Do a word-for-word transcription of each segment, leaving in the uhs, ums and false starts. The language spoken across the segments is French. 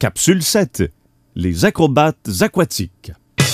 Capsule sept. Les acrobates aquatiques.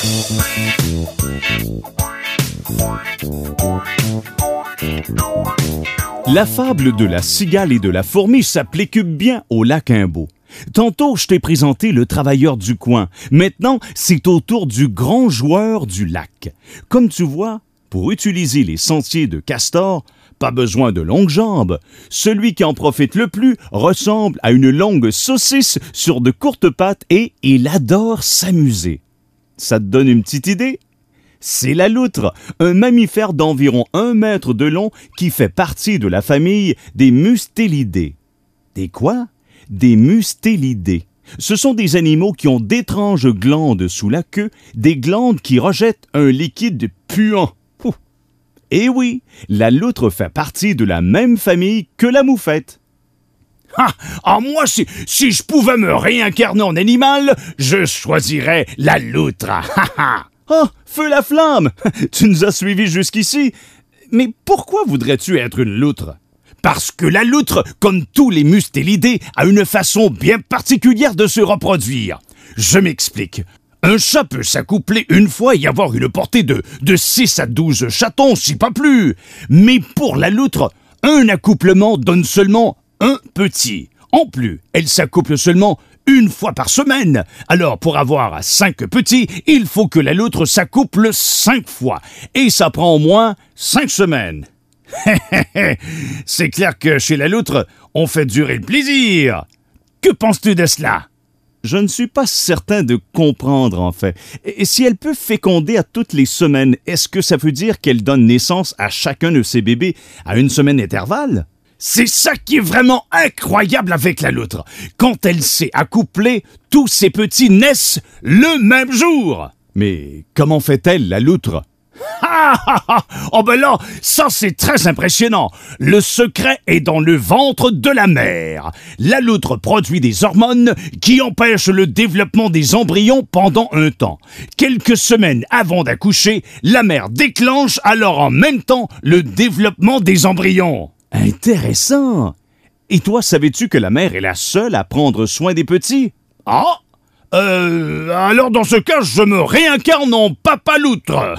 La fable de la cigale et de la fourmi s'applique bien au lac Imbeau. Tantôt, je t'ai présenté le travailleur du coin. Maintenant, c'est au tour du grand joueur du lac. Comme tu vois, pour utiliser les sentiers de Castor, pas besoin de longues jambes. Celui qui en profite le plus ressemble à une longue saucisse sur de courtes pattes et il adore s'amuser. Ça te donne une petite idée? C'est la loutre, un mammifère d'environ un mètre de long qui fait partie de la famille des mustélidés. Des quoi? Des mustélidés. Ce sont des animaux qui ont d'étranges glandes sous la queue, des glandes qui rejettent un liquide puant. Ouh. Et oui, la loutre fait partie de la même famille que la moufette. Ah, ah moi, si, si je pouvais me réincarner en animal, je choisirais la loutre. Oh, feu la flamme! Tu nous as suivis jusqu'ici. Mais pourquoi voudrais-tu être une loutre? Parce que la loutre, comme tous les mustélidés, a une façon bien particulière de se reproduire. Je m'explique. Un chat peut s'accoupler une fois et avoir une portée de, de six à douze chatons, si pas plus. Mais pour la loutre, un accouplement donne seulement un petit. En plus, elle s'accouple seulement une fois par semaine. Alors, pour avoir cinq petits, il faut que la loutre s'accouple cinq fois. Et ça prend au moins cinq semaines. C'est clair que chez la loutre, on fait durer le plaisir. Que penses-tu de cela? Je ne suis pas certain de comprendre, en fait. Et si elle peut féconder à toutes les semaines, est-ce que ça veut dire qu'elle donne naissance à chacun de ses bébés à une semaine d'intervalle? C'est ça qui est vraiment incroyable avec la loutre. Quand elle s'est accouplée, tous ses petits naissent le même jour. Mais comment fait-elle, la loutre? Ah, ah, ah. Oh ben là, ça c'est très impressionnant. Le secret est dans le ventre de la mère. La loutre produit des hormones qui empêchent le développement des embryons pendant un temps. Quelques semaines avant d'accoucher, la mère déclenche alors en même temps le développement des embryons. Intéressant! Et toi, savais-tu que la mère est la seule à prendre soin des petits? Ah! Euh, alors dans ce cas, je me réincarne en papa loutre.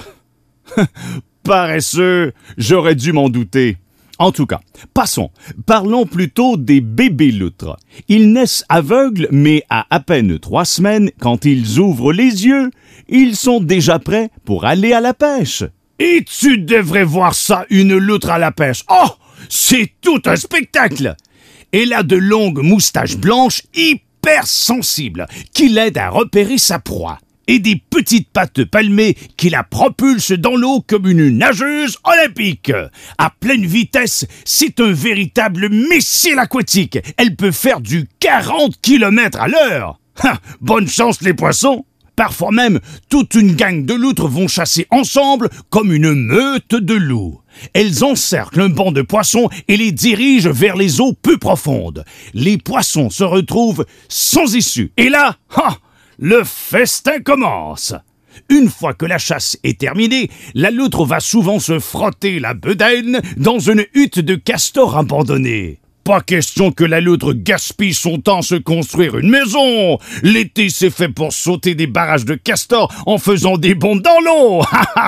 Paresseux, j'aurais dû m'en douter. En tout cas, passons. Parlons plutôt des bébés loutres. Ils naissent aveugles, mais à à peine trois semaines, quand ils ouvrent les yeux, ils sont déjà prêts pour aller à la pêche. Et tu devrais voir ça, une loutre à la pêche. Oh! C'est tout un spectacle! Elle a de longues moustaches blanches hyper sensibles qui l'aident à repérer sa proie et des petites pattes palmées qui la propulsent dans l'eau comme une nageuse olympique. À pleine vitesse, c'est un véritable missile aquatique. Elle peut faire du quarante kilomètres à l'heure. Ha! Bonne chance les poissons! Parfois même, toute une gang de loutres vont chasser ensemble comme une meute de loups. Elles encerclent un banc de poissons et les dirigent vers les eaux peu profondes. Les poissons se retrouvent sans issue. Et là, ha, le festin commence. Une fois que la chasse est terminée, la loutre va souvent se frotter la bedaine dans une hutte de castor abandonnée. Pas question que la loutre gaspille son temps à se construire une maison. L'été, c'est fait pour sauter des barrages de castors en faisant des bonds dans l'eau.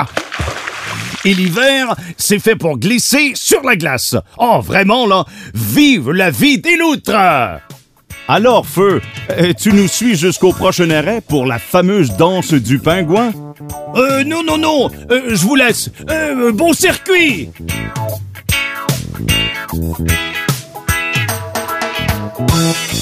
Et l'hiver, c'est fait pour glisser sur la glace. Oh, vraiment, là, vive la vie des loutres! Alors, Feu, euh, tu nous suis jusqu'au prochain arrêt pour la fameuse danse du pingouin? Euh, non, non, non, euh, je vous laisse. Euh, bon circuit! We'll be right back.